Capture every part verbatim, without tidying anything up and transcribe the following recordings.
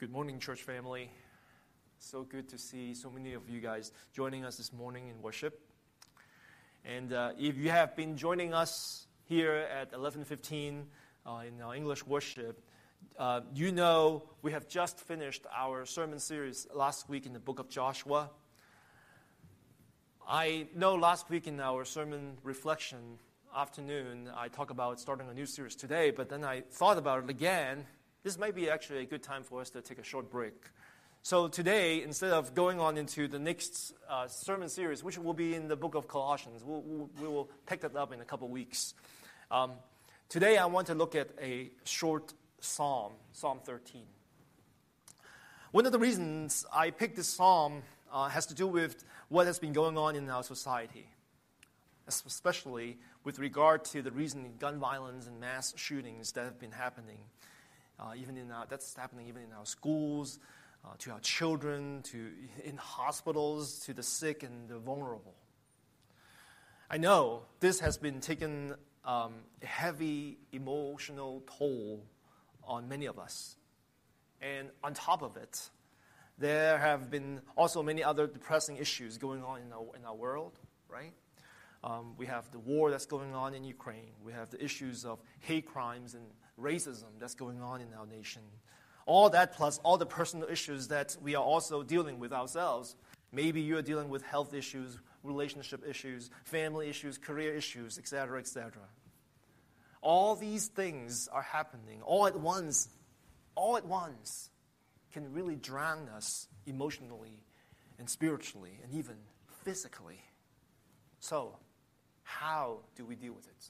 Good morning, church family. So good to see so many of you guys joining us this morning in worship. And uh, if you have been joining us here at eleven fifteen uh, in our English worship, uh, you know we have just finished our sermon series last week in the book of Joshua. I know last week in our sermon reflection afternoon, I talked about starting a new series today, but then I thought about it again. This might be actually a good time for us to take a short break. So today, instead of going on into the next uh, sermon series, which will be in the book of Colossians, we'll, we'll, we will pick that up in a couple weeks. Um, today, I want to look at a short psalm, Psalm thirteen. One of the reasons I picked this psalm uh, has to do with what has been going on in our society, especially with regard to the recent gun violence and mass shootings that have been happening. Uh, even in our, that's happening even in our schools, uh, to our children, to in hospitals, to the sick and the vulnerable. I know this has been taken um, a heavy emotional toll on many of us. And on top of it, there have been also many other depressing issues going on in our, in our world, right? Um, we have the war that's going on in Ukraine. We have the issues of hate crimes and racism that's going on in our nation. All that plus all the personal issues that we are also dealing with ourselves. Maybe you're dealing with health issues, relationship issues, family issues, career issues, et cetera, et cetera. All these things are happening all at once, all at once, can really drown us emotionally and spiritually and even physically. So, how do we deal with it?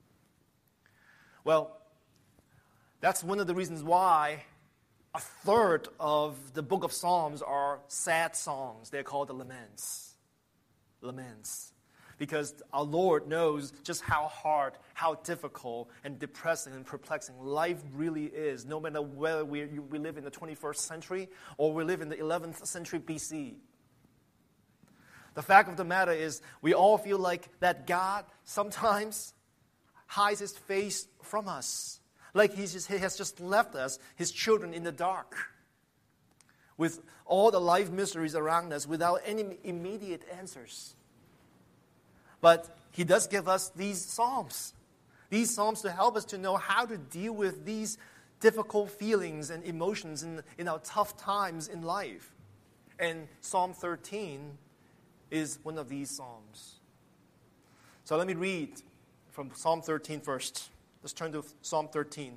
Well, that's one of the reasons why a third of the book of Psalms are sad songs. They're called the laments. Laments. Because our Lord knows just how hard, how difficult, and depressing and perplexing life really is, no matter whether we, we live in the twenty-first century or we live in the eleventh century B C. The fact of the matter is, we all feel like that God sometimes hides his face from us. Like he's just, he has just left us, his children, in the dark. With all the life mysteries around us, without any immediate answers. But he does give us these psalms. These psalms to help us to know how to deal with these difficult feelings and emotions in, in our tough times in life. And Psalm thirteen is one of these psalms. So let me read from Psalm thirteen first. Let's turn to Psalm thirteen.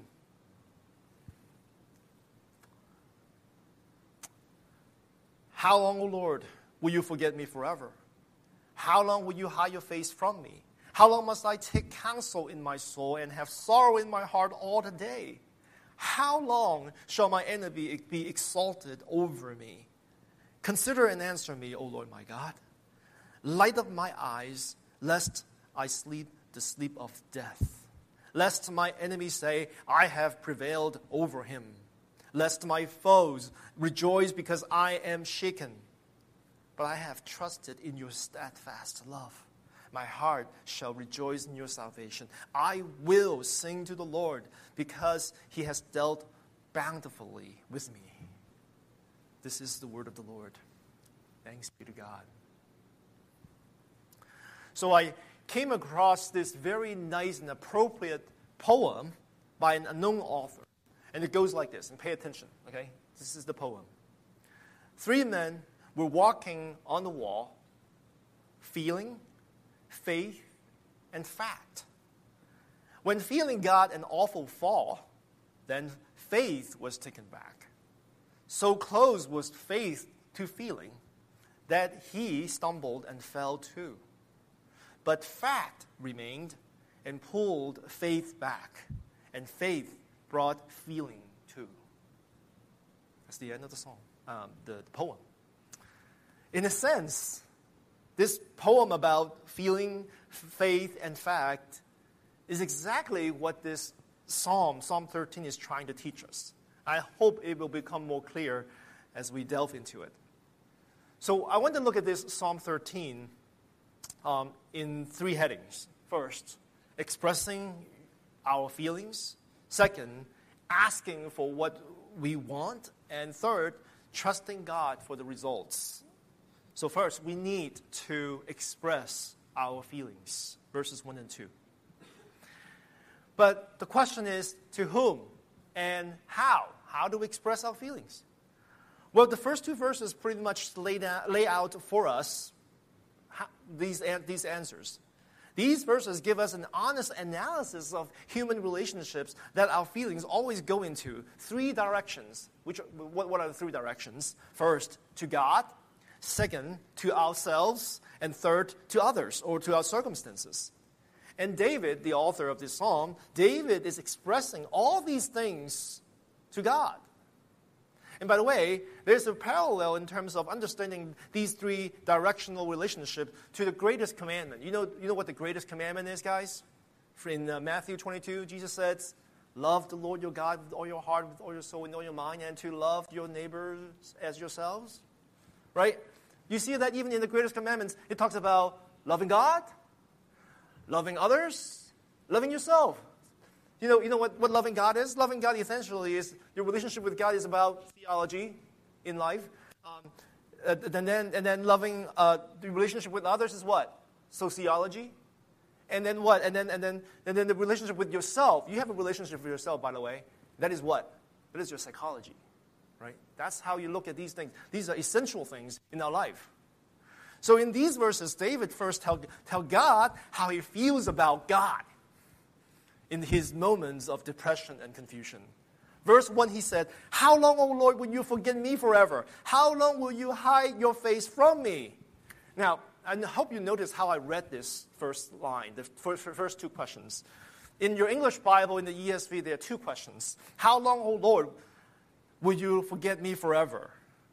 How long, O Lord, will you forget me forever? How long will you hide your face from me? How long must I take counsel in my soul and have sorrow in my heart all the day? How long shall my enemy be exalted over me? Consider and answer me, O Lord my God. Light up my eyes, lest I sleep the sleep of death. Lest my enemies say, I have prevailed over him. Lest my foes rejoice because I am shaken. But I have trusted in your steadfast love. My heart shall rejoice in your salvation. I will sing to the Lord because he has dealt bountifully with me. This is the word of the Lord. Thanks be to God. So I came across this very nice and appropriate poem by an unknown author. And it goes like this, and pay attention, okay? This is the poem. Three men were walking on the wall, feeling, faith, and fact. When feeling got an awful fall, then faith was taken back. So close was faith to feeling that he stumbled and fell too. But fact remained and pulled faith back, and faith brought feeling too. That's the end of the song, um, the, the poem. In a sense, this poem about feeling, faith, and fact is exactly what this psalm, Psalm thirteen, is trying to teach us. I hope it will become more clear as we delve into it. So I want to look at this Psalm thirteen um, in three headings. First, expressing our feelings. Second, asking for what we want. And third, trusting God for the results. So first, we need to express our feelings, verses one and two. But the question is, to whom and how? How do we express our feelings? Well, the first two verses pretty much lay, down, lay out for us how, these, these answers. These verses give us an honest analysis of human relationships that our feelings always go into three directions. Which, what, what are the three directions? First, to God. Second, to ourselves. And third, to others or to our circumstances. And David, the author of this psalm, David is expressing all these things to God. And by the way, there's a parallel in terms of understanding these three directional relationships to the greatest commandment. You know, you know what the greatest commandment is, guys? In uh, Matthew twenty-two, Jesus says, love the Lord your God with all your heart, with all your soul, and all your mind, and to love your neighbors as yourselves. Right? You see that even in the greatest commandments, it talks about loving God, loving others, loving yourself. You know, you know what, what loving God is? Loving God essentially is, your relationship with God is about theology in life. Um, and, then, and then loving uh, the relationship with others is what? Sociology. And then what? And then, and, then, and then the relationship with yourself. You have a relationship with yourself, by the way. That is what? That is your psychology. Right? That's how you look at these things. These are essential things in our life. So in these verses, David first tell, tell God how he feels about God in his moments of depression and confusion. Verse one, he said, how long, O Lord, will you forget me forever? How long will you hide your face from me? Now, I hope you notice how I read this first line, the first, first two questions. In your English Bible, in the E S V, there are two questions. How long, O Lord, will you forget me forever?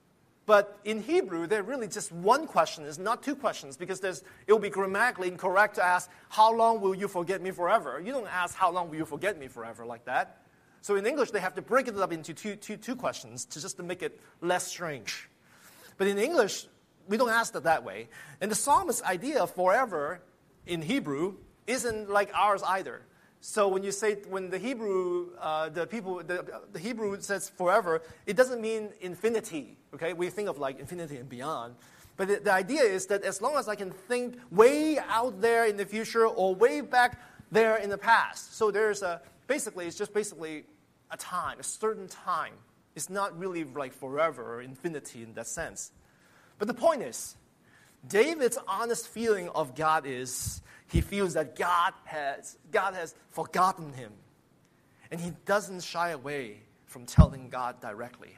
But in Hebrew, there really just one question. It's not two questions because there's, it will be grammatically incorrect to ask, how long will you forget me forever? You don't ask, how long will you forget me forever like that. So in English, they have to break it up into two, two, two questions to just to make it less strange. But in English, we don't ask it that way. And the psalmist's idea of forever in Hebrew isn't like ours either. So when you say, when the Hebrew, uh, the people, the, the Hebrew says forever, it doesn't mean infinity, okay? We think of like infinity and beyond. But the, the idea is that as long as I can think way out there in the future or way back there in the past. So there's a, basically, it's just basically a time, a certain time. It's not really like forever or infinity in that sense. But the point is, David's honest feeling of God is, he feels that God has, God has forgotten him. And he doesn't shy away from telling God directly.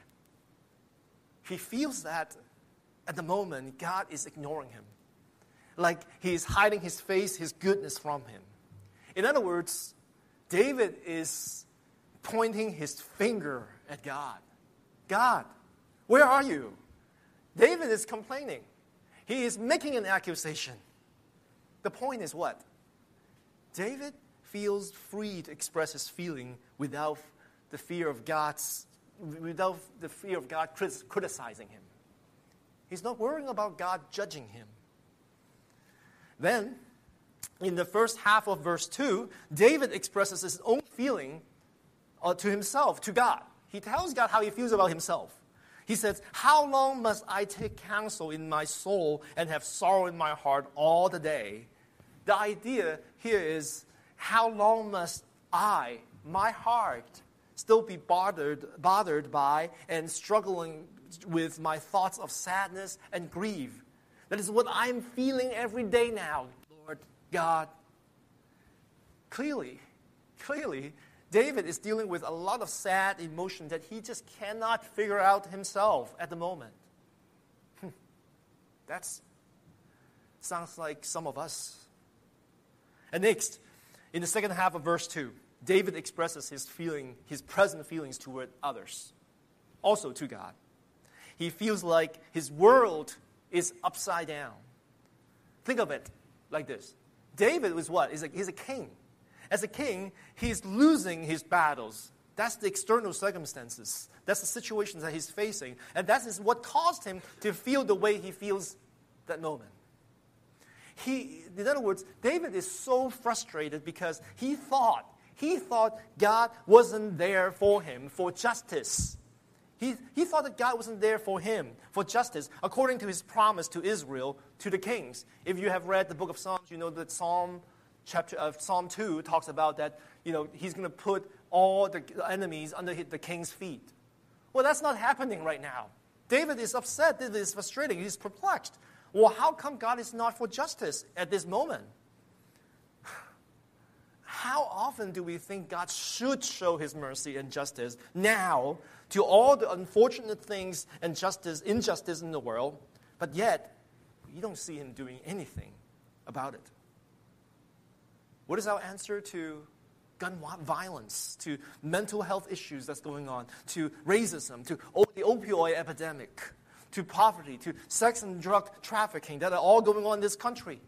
He feels that at the moment, God is ignoring him. Like he is hiding his face, his goodness from him. In other words, David is pointing his finger at God. God, where are you? David is complaining. He is making an accusation. The point is what? David feels free to express his feeling without the fear of God's, without the fear of God criticizing him. He's not worrying about God judging him. Then, in the first half of verse two, David expresses his own feeling uh, to himself, to God. He tells God how he feels about himself. He says, how long must I take counsel in my soul and have sorrow in my heart all the day? The idea here is, how long must I, my heart, still be bothered, bothered by and struggling with my thoughts of sadness and grief? That is what I'm feeling every day now, Lord God. Clearly, clearly, David is dealing with a lot of sad emotion that he just cannot figure out himself at the moment. That sounds like some of us. And next, in the second half of verse two, David expresses his feeling, his present feelings toward others, also to God. He feels like his world is upside down. Think of it like this. David was what? He's a, he's a king. As a king, he's losing his battles. That's the external circumstances. That's the situations that he's facing. And that is what caused him to feel the way he feels that moment. He, in other words, David is so frustrated because he thought, he thought God wasn't there for him for justice. He, he thought that God wasn't there for him, for justice, according to his promise to Israel, to the kings. If you have read the book of Psalms, you know that Psalm chapter of Psalm two talks about that, you know, he's going to put all the enemies under the king's feet. Well, that's not happening right now. David is upset. David is frustrated. He's perplexed. Well, how come God is not for justice at this moment? How often do we think God should show his mercy and justice now to all the unfortunate things and justice, injustice in the world, but yet we don't see him doing anything about it? What is our answer to gun violence, to mental health issues that's going on, to racism, to the opioid epidemic, to poverty, to sex and drug trafficking that are all going on in this country?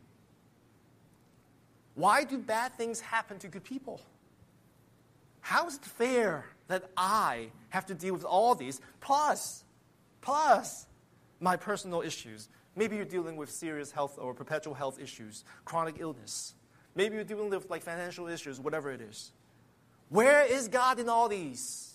Why do bad things happen to good people? How is it fair that I have to deal with all these, plus, plus my personal issues? Maybe you're dealing with serious health or perpetual health issues, chronic illness. Maybe you're dealing with like financial issues, whatever it is. Where is God in all these?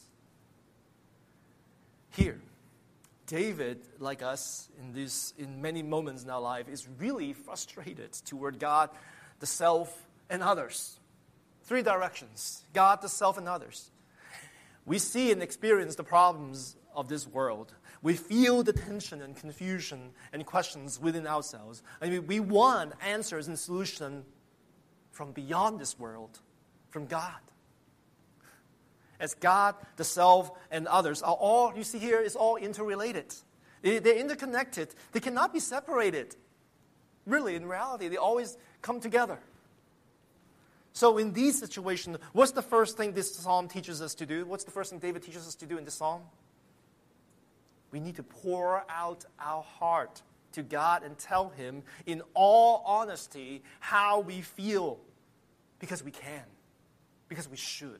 Here, David, like us, in this, in many moments in our life, is really frustrated toward God, the self, and others. Three directions: God, the self, and others. We see and experience the problems of this world. We feel the tension and confusion and questions within ourselves. I mean, we want answers and solutions from beyond this world, from God. As God, the self, and others are all, you see here, is all interrelated. They, they're interconnected. They cannot be separated. Really, in reality, they always come together. So in these situations, what's the first thing this psalm teaches us to do? What's the first thing David teaches us to do in this psalm? We need to pour out our heart to God and tell him in all honesty how we feel. Because we can. Because we should.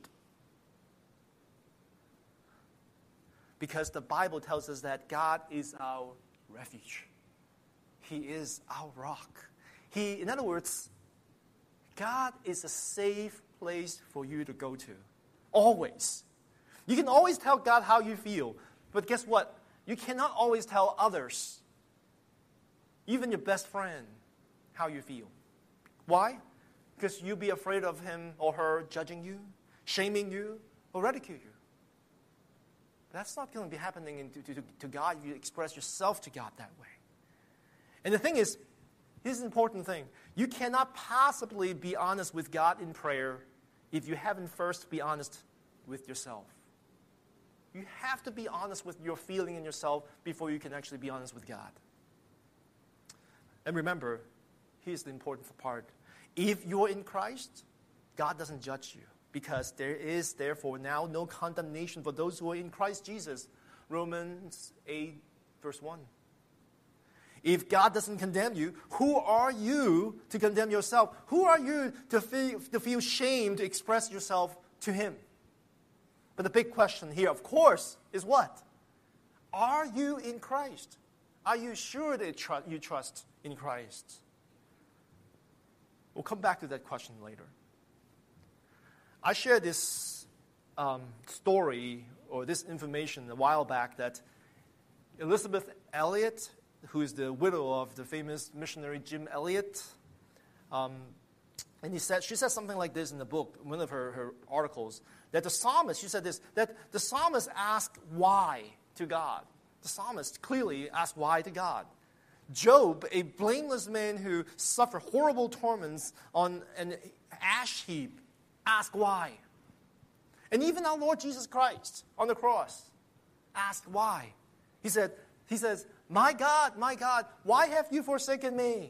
Because the Bible tells us that God is our refuge. He is our rock. He, in other words, God is a safe place for you to go to. Always. You can always tell God how you feel. But guess what? You cannot always tell others, even your best friend, how you feel. Why? Because you'll be afraid of him or her judging you, shaming you, or ridicule you. That's not going to be happening to, to, to God if you express yourself to God that way. And the thing is, here's an important thing. You cannot possibly be honest with God in prayer if you haven't first be honest with yourself. You have to be honest with your feeling in yourself before you can actually be honest with God. And remember, here's the important part. If you're in Christ, God doesn't judge you, because there is therefore now no condemnation for those who are in Christ Jesus. Romans eight, verse one. If God doesn't condemn you, who are you to condemn yourself? Who are you to feel, to feel shame to express yourself to him? But the big question here, of course, is what? Are you in Christ? Are you sure that you trust in Christ? We'll come back to that question later. I shared this um, story or this information a while back that Elizabeth Elliot, who is the widow of the famous missionary Jim Elliot, um, and he said, she said something like this in the book, one of her, her articles, that the psalmist, she said this, that the psalmist asked why to God. The psalmist clearly asked why to God. Job, a blameless man who suffered horrible torments on an ash heap, asked why. And even our Lord Jesus Christ on the cross asked why. He said, he says, "My God, my God, why have you forsaken me?"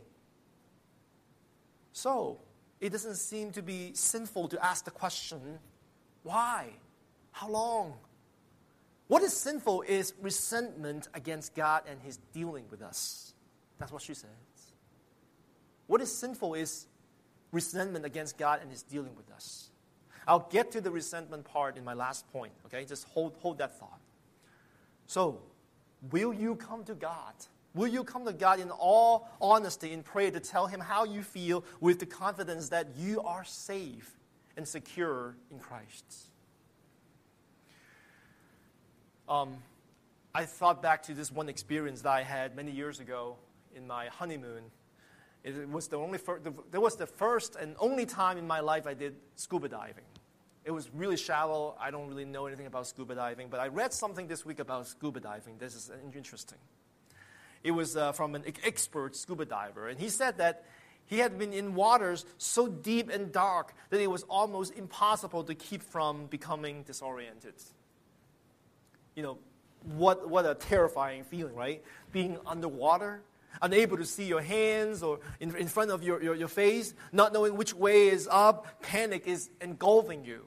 So, it doesn't seem to be sinful to ask the question, why? How long? What is sinful is resentment against God and his dealing with us. That's what she says. What is sinful is resentment against God and his dealing with us. I'll get to the resentment part in my last point, okay? Just hold, hold that thought. So, will you come to God? Will you come to God in all honesty in prayer to tell him how you feel with the confidence that you are safe and secure in Christ? Um, I thought back to this one experience that I had many years ago in my honeymoon. It was the only fir- the, that was the first and only time in my life I did scuba diving. It was really shallow. I don't really know anything about scuba diving, but I read something this week about scuba diving. This is interesting. It was uh, from an expert scuba diver, and he said that he had been in waters so deep and dark that it was almost impossible to keep from becoming disoriented. You know, what what a terrifying feeling, right? Being underwater, unable to see your hands or in, in front of your, your, your face, not knowing which way is up, panic is engulfing you.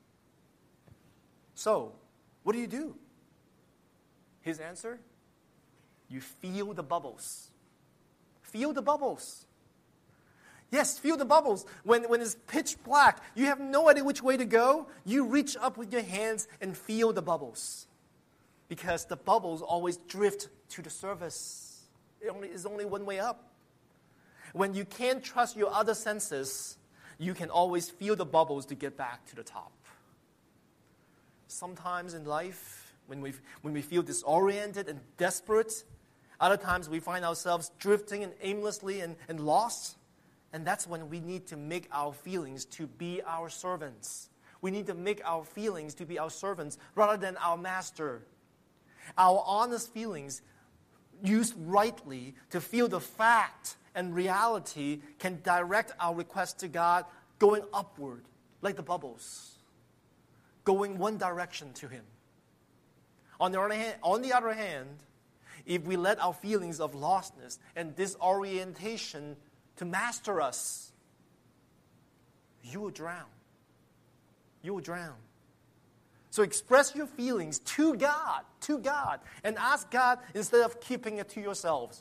So, what do you do? His answer? You feel the bubbles. Feel the bubbles. Yes, feel the bubbles. When, when it's pitch black, you have no idea which way to go. You reach up with your hands and feel the bubbles. Because the bubbles always drift to the surface. It only is only one way up. When you can't trust your other senses, you can always feel the bubbles to get back to the top. Sometimes in life, when we when we feel disoriented and desperate, other times we find ourselves drifting and aimlessly and, and lost. And that's when we need to make our feelings to be our servants. We need to make our feelings to be our servants rather than our master. Our honest feelings, used rightly to feel the fact and reality, can direct our request to God going upward, like the bubbles, going one direction to Him. On the other hand, on the other hand, if we let our feelings of lostness and disorientation to master us, you will drown. You will drown. So express your feelings to God, to God, and ask God instead of keeping it to yourselves.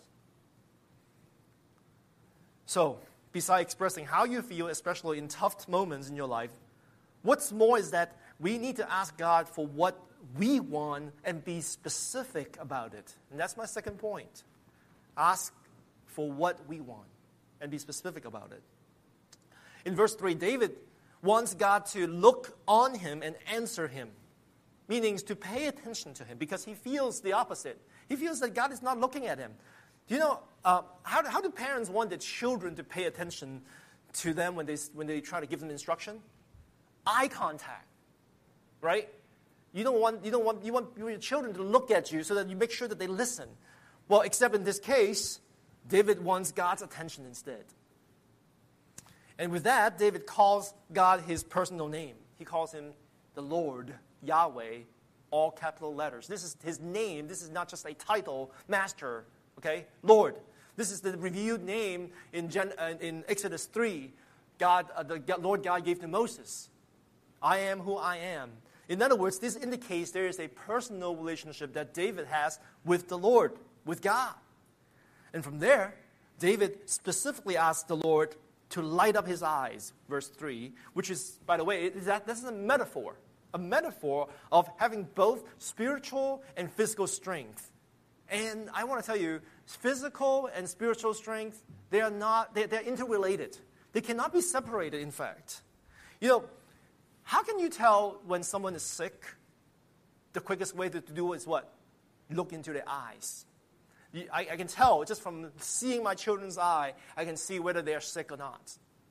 So, besides expressing how you feel, especially in tough moments in your life, what's more is that we need to ask God for what we want and be specific about it. And that's my second point. Ask for what we want and be specific about it. In verse three, David wants God to look on him and answer him, meaning to pay attention to him, because he feels the opposite. He feels that God is not looking at him. Do you know, uh, how, how do parents want their children to pay attention to them when they, when they try to give them instruction? Eye contact, right? You don't want, you don't want, you want your children to look at you so that you make sure that they listen. Well, except in this case, David wants God's attention instead. And with that, David calls God his personal name. He calls him the Lord, Yahweh, all capital letters. This is his name. This is not just a title, master, okay? Lord. This is the revealed name in, Gen, uh, in Exodus three. God, uh, the Lord God gave to Moses. I am who I am. In other words, this indicates there is a personal relationship that David has with the Lord, with God. And from there, David specifically asked the Lord to light up his eyes, verse three, which is, by the way, that, that's a metaphor. A metaphor of having both spiritual and physical strength. And I want to tell you, physical and spiritual strength, they are not, they, they're interrelated. They cannot be separated, in fact. You know, how can you tell when someone is sick? The quickest way to, to do it is what? Look into their eyes. I, I can tell, just from seeing my children's eye, I can see whether they are sick or not.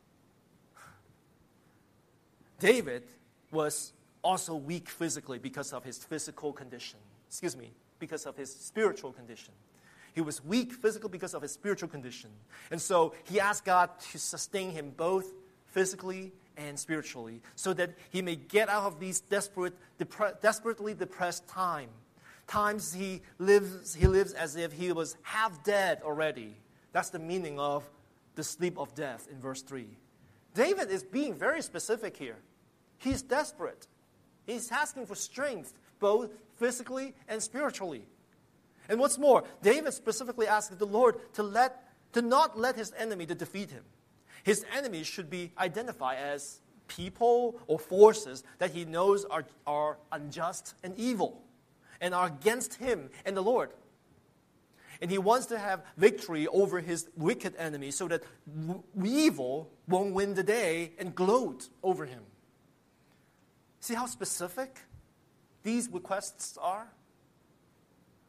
David was also weak physically because of his physical condition. Excuse me, because of his spiritual condition. He was weak physically because of his spiritual condition. And so he asked God to sustain him both physically and spiritually so that he may get out of these desperate, depre- desperately depressed times. Times he lives, he lives as if he was half dead already. That's the meaning of the sleep of death in verse three. David is being very specific here. He's desperate. He's asking for strength, both physically and spiritually. And what's more, David specifically asked the Lord to let, to not let his enemy to defeat him. His enemies should be identified as people or forces that he knows are, are unjust and evil, and are against him and the Lord. And he wants to have victory over his wicked enemy so that w- evil won't win the day and gloat over him. See how specific these requests are?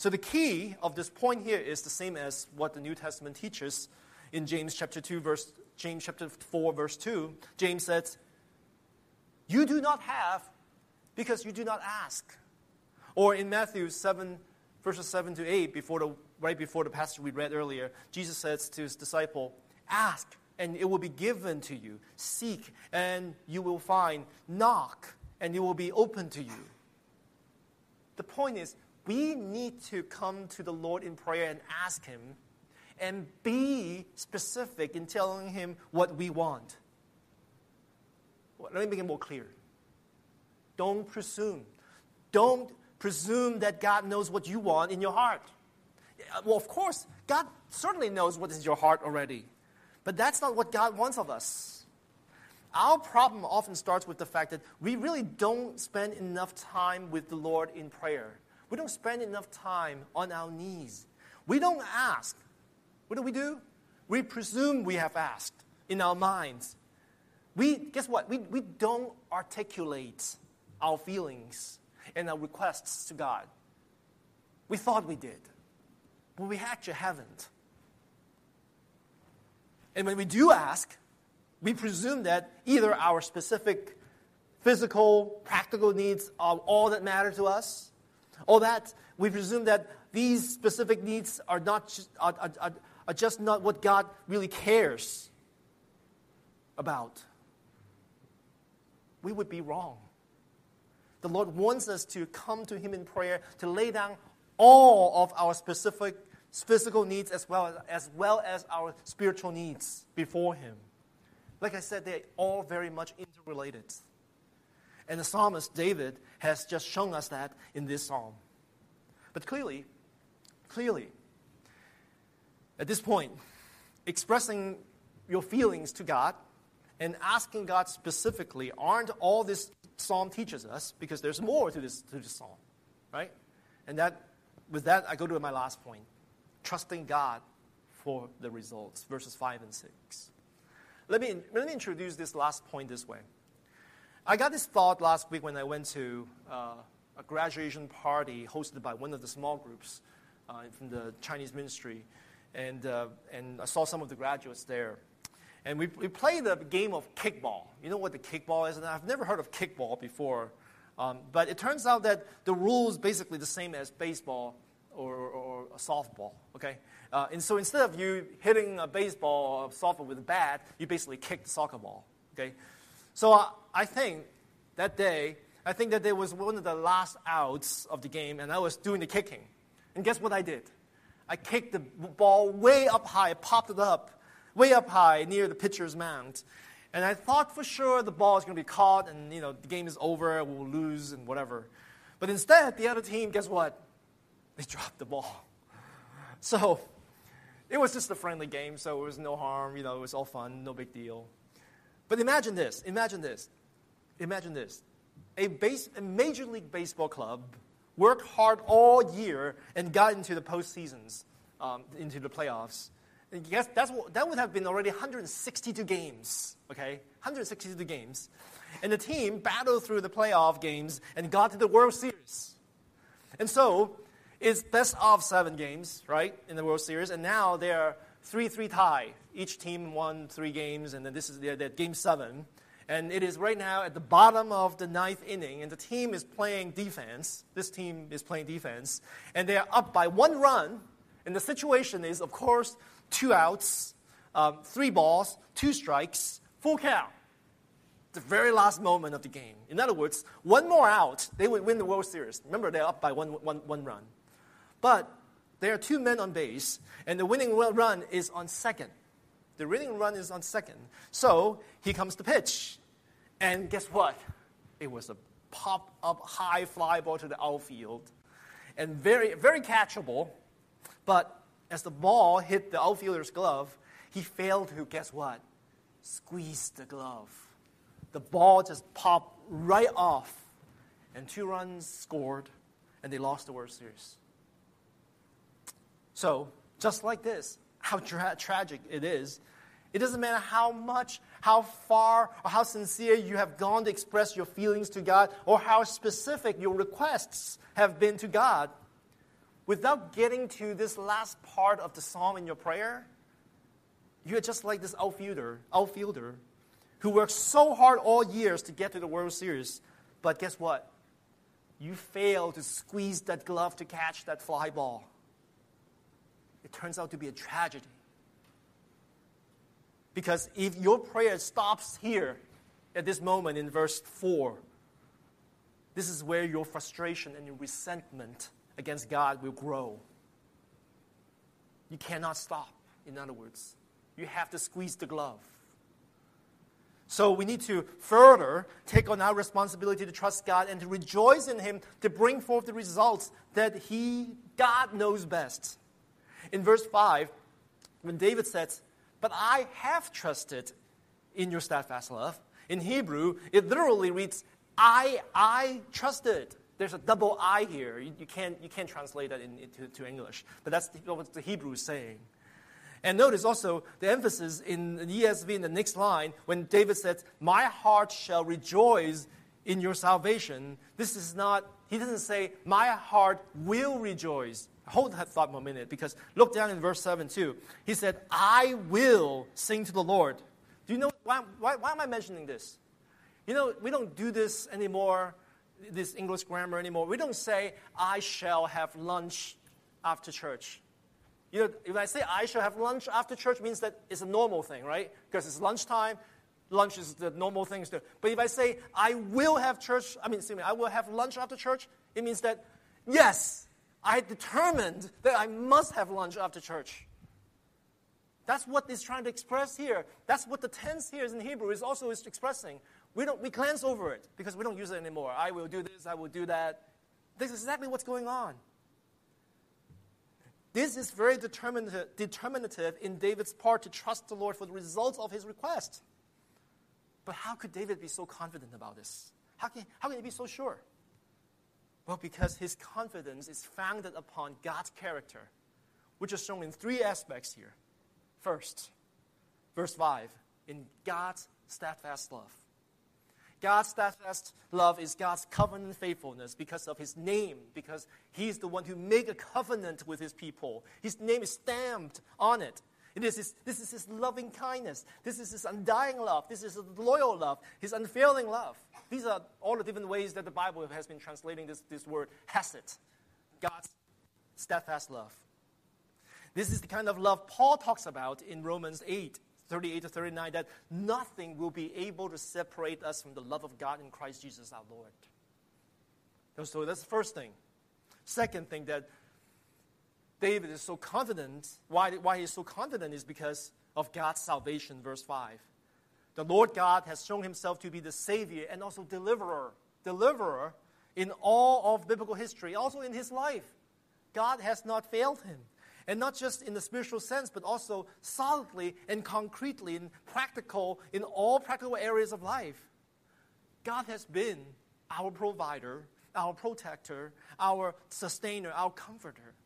So the key of this point here is the same as what the New Testament teaches in James chapter two, verse James chapter four, verse two. James says, "You do not have because you do not ask." Or in Matthew seven, verses seven to eight, before the right before the passage we read earlier, Jesus says to his disciple, "Ask, and it will be given to you. Seek, and you will find. Knock, and it will be open to you." The point is, we need to come to the Lord in prayer and ask Him and be specific in telling Him what we want. Well, let me make it more clear. Don't presume. Don't presume that God knows what you want in your heart. Well, of course, God certainly knows what is in your heart already. But that's not what God wants of us. Our problem often starts with the fact that we really don't spend enough time with the Lord in prayer. We don't spend enough time on our knees. We don't ask. What do we do? We presume we have asked in our minds. We, guess what? We, we don't articulate our feelings and our requests to God. We thought we did, but we actually haven't. And when we do ask, we presume that either our specific physical, practical needs are all that matter to us, or that we presume that these specific needs are not just, are, are, are just not what God really cares about. We would be wrong. The Lord wants us to come to Him in prayer, to lay down all of our specific physical needs as well as, as well as our spiritual needs before Him. Like I said, they're all very much interrelated. And the psalmist David has just shown us that in this psalm. But clearly, clearly, at this point, expressing your feelings to God and asking God specifically aren't all this psalm teaches us, because there's more to this to this psalm, right? And that, with that, I go to my last point: trusting God for the results, verses five and six. Let me let me introduce this last point this way. I got this thought last week when I went to uh, a graduation party hosted by one of the small groups uh, from the Chinese ministry, and uh, and I saw some of the graduates there. And we, we played the game of kickball. You know what the kickball is? And I've never heard of kickball before. Um, but it turns out that the rules basically the same as baseball or, or, or a softball, okay? Uh, and so instead of you hitting a baseball or a softball with a bat, you basically kick the soccer ball, okay? So uh, I think that day, I think that there was one of the last outs of the game, and I was doing the kicking. And guess what I did? I kicked the ball way up high, popped it up, way up high near the pitcher's mound. And I thought for sure the ball is going to be caught and, you know, the game is over, we'll lose and whatever. But instead, the other team, guess what? They dropped the ball. So it was just a friendly game, so it was no harm, you know, it was all fun, no big deal. But imagine this, imagine this, imagine this. A, base, a Major League Baseball club worked hard all year and got into the postseasons, um, into the playoffs. And guess that's what, that would have been already one hundred sixty-two games, okay? one hundred sixty-two games. And the team battled through the playoff games and got to the World Series. And so it's best of seven games, right, in the World Series. And now they're three three tie. Each team won three games, and then this is their, their game seven. And it is right now at the bottom of the ninth inning, and the team is playing defense. This team is playing defense. And they are up by one run. And the situation is, of course, two outs, um, three balls, two strikes, full count. The very last moment of the game. In other words, one more out, they would win the World Series. Remember, they're up by one, one, one run. But there are two men on base, and the winning run is on second. The winning run is on second. So he comes to pitch. And guess what? It was a pop-up high fly ball to the outfield. And very, very catchable. But as the ball hit the outfielder's glove, he failed to, guess what? Squeeze the glove. The ball just popped right off. And two runs scored, and they lost the World Series. So, just like this, how tra- tragic it is, it doesn't matter how much, how far, or how sincere you have gone to express your feelings to God, or how specific your requests have been to God. without getting to this last part of the psalm in your prayer, you're just like this outfielder, outfielder who works so hard all years to get to the World Series, but guess what? You fail to squeeze that glove to catch that fly ball. It turns out to be a tragedy. Because if your prayer stops here at this moment in verse four, this is where your frustration and your resentment against God will grow. You cannot stop, in other words. You have to squeeze the glove. So we need to further take on our responsibility to trust God and to rejoice in Him to bring forth the results that He, God knows best. In verse five, when David says, "But I have trusted in your steadfast love," in Hebrew, it literally reads, I, I trusted. There's a double I here. You, you, can't, you can't translate that in, into to English. But that's the, what the Hebrew is saying. And notice also the emphasis in the E S V in the next line when David says, "My heart shall rejoice in your salvation." This is not, he doesn't say, "My heart will rejoice." Hold that thought for a minute, because look down in verse seven too. He said, "I will sing to the Lord." Do you know, why, why, why am I mentioning this? You know, we don't do this anymore, this English grammar anymore. We don't say, "I shall have lunch after church." You know, if I say I shall have lunch after church, it means that it's a normal thing, right? Because it's lunchtime, lunch is the normal thing to do. But if I say I will have church, I mean, excuse me, I will have lunch after church, it means that, yes, I determined that I must have lunch after church. That's what it's trying to express here. That's what the tense here in Hebrew is also is expressing. We don't we glance over it because we don't use it anymore. I will do this, I will do that. This is exactly what's going on. This is very determinative, determinative in David's part to trust the Lord for the results of his request. But how could David be so confident about this? How can, how can he be so sure? Well, because his confidence is founded upon God's character, which is shown in three aspects here. First, verse five, in God's steadfast love. God's steadfast love is God's covenant faithfulness because of His name, because He's the one who made a covenant with His people. His name is stamped on it. It is his, this is His loving kindness. This is His undying love. This is His loyal love, His unfailing love. These are all the different ways that the Bible has been translating this, this word, hesed, God's steadfast love. This is the kind of love Paul talks about in Romans eight, thirty-eight to thirty-nine, that nothing will be able to separate us from the love of God in Christ Jesus our Lord. So that's the first thing. Second thing that David is so confident, why, why he's so confident is because of God's salvation, verse five. The Lord God has shown Himself to be the Savior and also deliverer, deliverer in all of biblical history, also in His life. God has not failed Him. And not just in the spiritual sense, but also solidly and concretely and practical in all practical areas of life. God has been our provider, our protector, our sustainer, our comforter.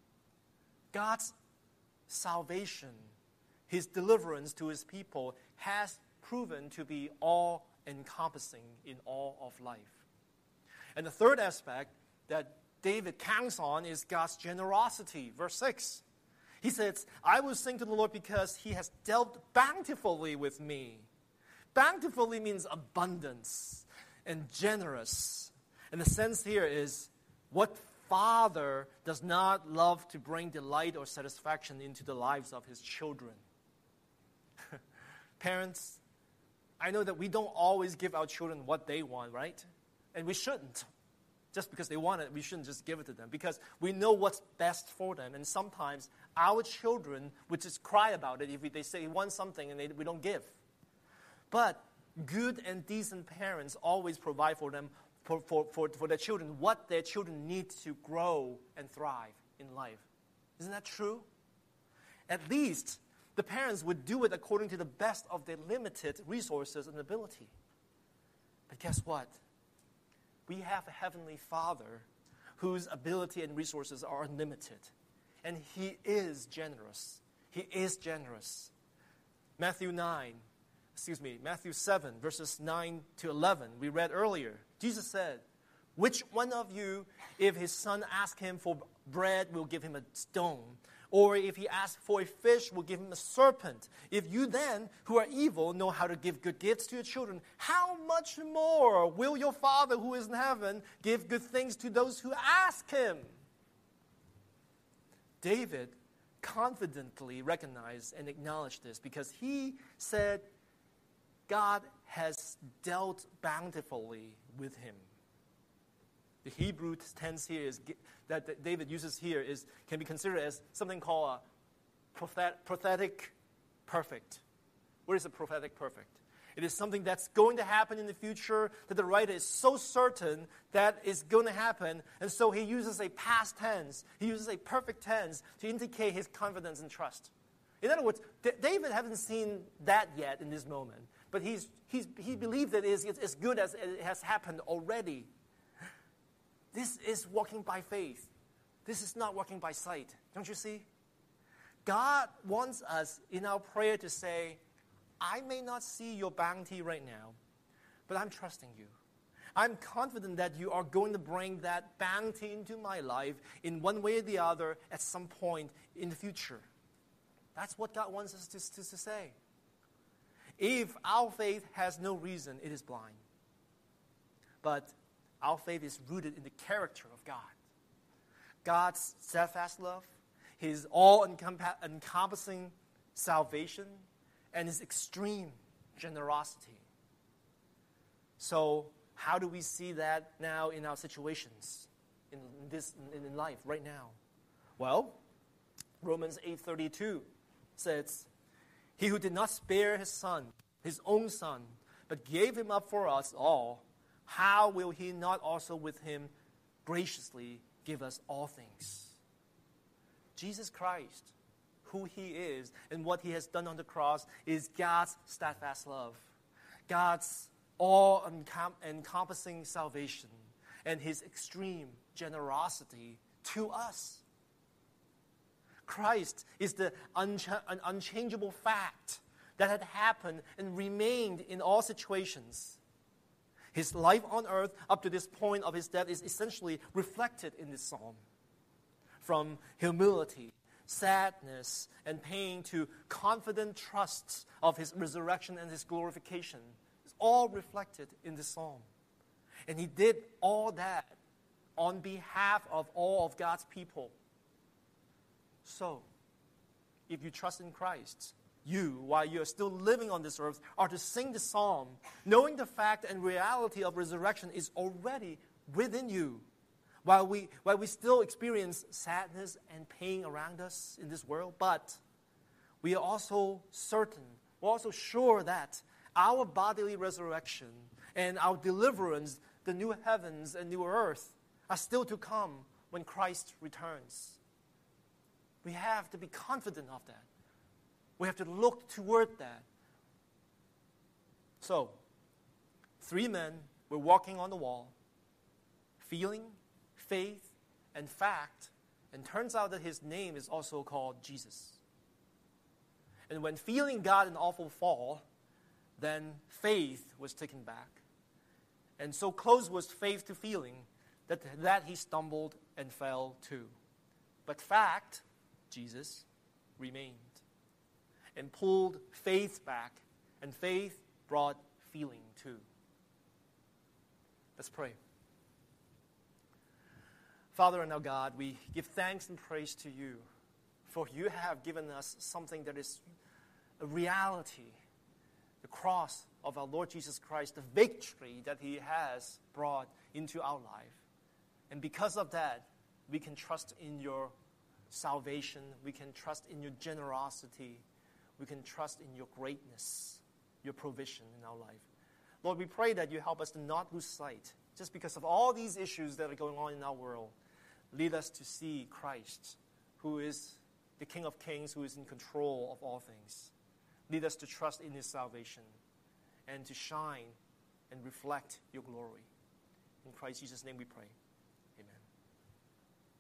God's salvation, His deliverance to His people has proven to be all-encompassing in all of life. And the third aspect that David counts on is God's generosity. Verse six. He says, "I will sing to the Lord because He has dealt bountifully with me." Bountifully means abundance and generous. And the sense here is, what father does not love to bring delight or satisfaction into the lives of his children? Parents, I know that we don't always give our children what they want, right? And we shouldn't. Just because they want it, we shouldn't just give it to them, because we know what's best for them. And sometimes our children would just cry about it if we, they say they want something and they, we don't give. But good and decent parents always provide for them, for, for, for, for their children, what their children need to grow and thrive in life. Isn't that true? At least the parents would do it according to the best of their limited resources and ability. But guess what? We have a Heavenly Father whose ability and resources are unlimited. And He is generous. He is generous. Matthew nine, excuse me, Matthew seven, verses nine to eleven, we read earlier. Jesus said, Which one of you, if his son asks him for bread, will give him a stone? Or if he asks for a fish, will give him a serpent? If you then, who are evil, know how to give good gifts to your children, how much more will your Father who is in heaven give good things to those who ask him? David confidently recognized and acknowledged this because he said God has dealt bountifully with him. The Hebrew tense here is that David uses here is can be considered as something called a prophet, prophetic perfect. What is a prophetic perfect? It is something that's going to happen in the future that the writer is so certain that is going to happen, and so he uses a past tense. He uses a perfect tense to indicate his confidence and trust. In other words, D- David hasn't seen that yet in this moment, but he's, he's, he believes that it is as good as it has happened already. This is walking by faith. This is not walking by sight. Don't you see? God wants us in our prayer to say, I may not see your bounty right now, but I'm trusting you. I'm confident that you are going to bring that bounty into my life in one way or the other at some point in the future. That's what God wants us to, to, to say. If our faith has no reason, it is blind. But our faith is rooted in the character of God. God's steadfast love, His all-encompassing salvation, and His extreme generosity. So, how do we see that now in our situations, in this in life right now? Well, Romans eight thirty-two says, He who did not spare His Son, His own Son, but gave Him up for us all, how will He not also with Him graciously give us all things? Jesus Christ, who He is and what He has done on the cross, is God's steadfast love, God's all-encompassing salvation, and His extreme generosity to us. Christ is the uncha- an unchangeable fact that had happened and remained in all situations. His life on earth up to this point of His death is essentially reflected in this psalm. From humility, sadness, and pain to confident trusts of His resurrection and His glorification. It's all reflected in this psalm. And He did all that on behalf of all of God's people. So, if you trust in Christ, you, while you are still living on this earth, are to sing the psalm, knowing the fact and reality of resurrection is already within you. While we, while we still experience sadness and pain around us in this world, but we are also certain, we're also sure that our bodily resurrection and our deliverance, the new heavens and new earth, are still to come when Christ returns. We have to be confident of that. We have to look toward that. So, three men were walking on the wall, feeling, faith, and fact, and turns out that his name is also called Jesus. And when feeling got an awful fall, then faith was taken back. And so close was faith to feeling that, that he stumbled and fell too. But fact, Jesus, remained and pulled faith back, and faith brought feeling too. Let's pray. Father and our God, we give thanks and praise to you, for you have given us something that is a reality, the cross of our Lord Jesus Christ, the victory that He has brought into our life. And because of that, we can trust in your salvation, we can trust in your generosity, we can trust in your greatness, your provision in our life. Lord, we pray that you help us to not lose sight, just because of all these issues that are going on in our world. Lead us to see Christ, who is the King of Kings, who is in control of all things. Lead us to trust in His salvation and to shine and reflect your glory. In Christ Jesus' name we pray.